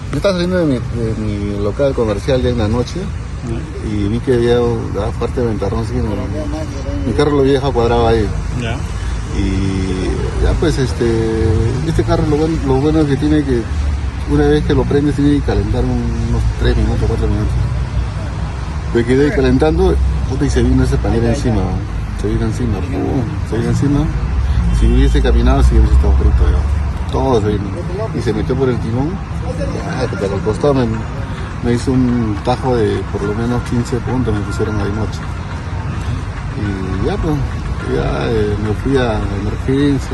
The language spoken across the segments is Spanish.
Yo estaba saliendo de mi local comercial ya en la noche y vi que había un fuerte ventarrón. Así que mi carro lo había dejado cuadrado ahí. Ya. Y ya pues este carro lo bueno que tiene que una vez que lo prendes tiene que calentar unos 3 minutos, 4 minutos. Me quedé calentando y se vino ese panel encima. Se vino encima. Si hubiese caminado, si hubiese estado frito ya. Todo se vino. Y se metió por el timón. Pero al costado me hizo un tajo de por lo menos 15 puntos, me pusieron ahí noche. Y ya pues, me fui a emergencia.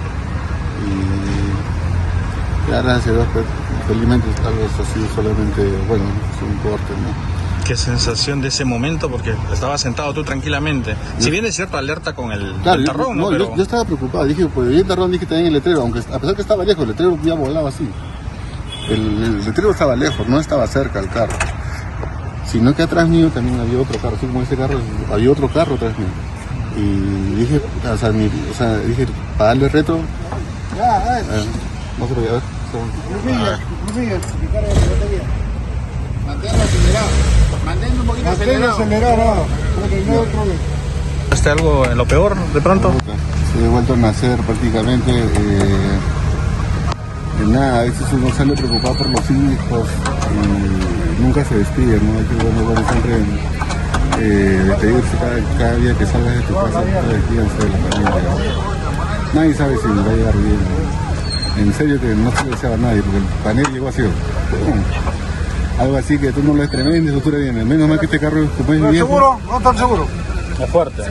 Y ya gracias a Dios, pues, felizmente algo así solamente, bueno, es un corte, ¿no? ¿Qué sensación de ese momento? Porque estabas sentado tú tranquilamente. Si bien es cierto, alerta con el ventarrón, ¿no? Pero... yo estaba preocupado. Dije, pues el ventarrón, dije también el letrero, aunque a pesar que estaba lejos, el letrero ya volaba así. El letrero estaba lejos, no estaba cerca al carro. Sino que atrás mío también había otro carro, así como ese carro, había otro carro atrás mío. Y dije, dije, para darle retro, no se lo voy a ver. Manténlo un poquito acelerado. ¿Este algo en lo peor de pronto? Se he vuelto a nacer prácticamente. Nada, a veces uno sale preocupado por los hijos y nunca se despide, ¿no? Hay que bueno, siempre despedirse cada día que salgas de tu casa, despídense de la familia. Nadie sabe si nos va a llegar bien, ¿no? En serio que no se lo deseaba a nadie, porque el panel llegó así. Algo así que tú no lo estremes, ni futuro viene. Menos mal que este carro como es viejo. ¿Seguro? ¿No tan seguro? Es fuerte.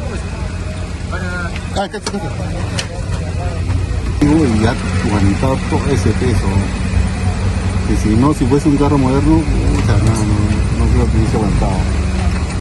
Y ya aguantado todo ese peso. Que si fuese un carro moderno, no creo que hubiese aguantado.